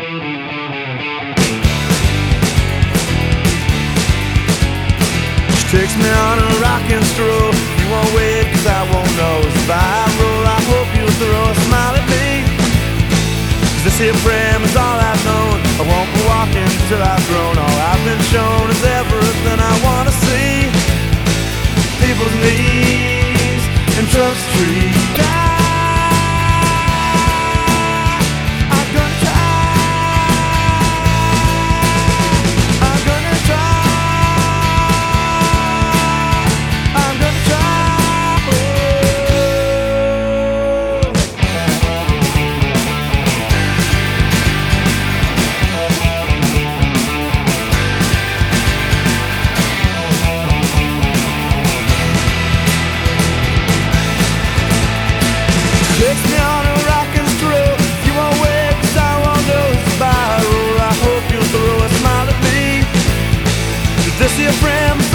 Takes me on a rocking stroll. You won't wait, cause I won't know. As if I roll, I hope you'll throw a smile at me. Cause this here frame is all I've known. I won't be walking till I've grown. All I've been shown is everything I wanna see. People's knees and trust trees.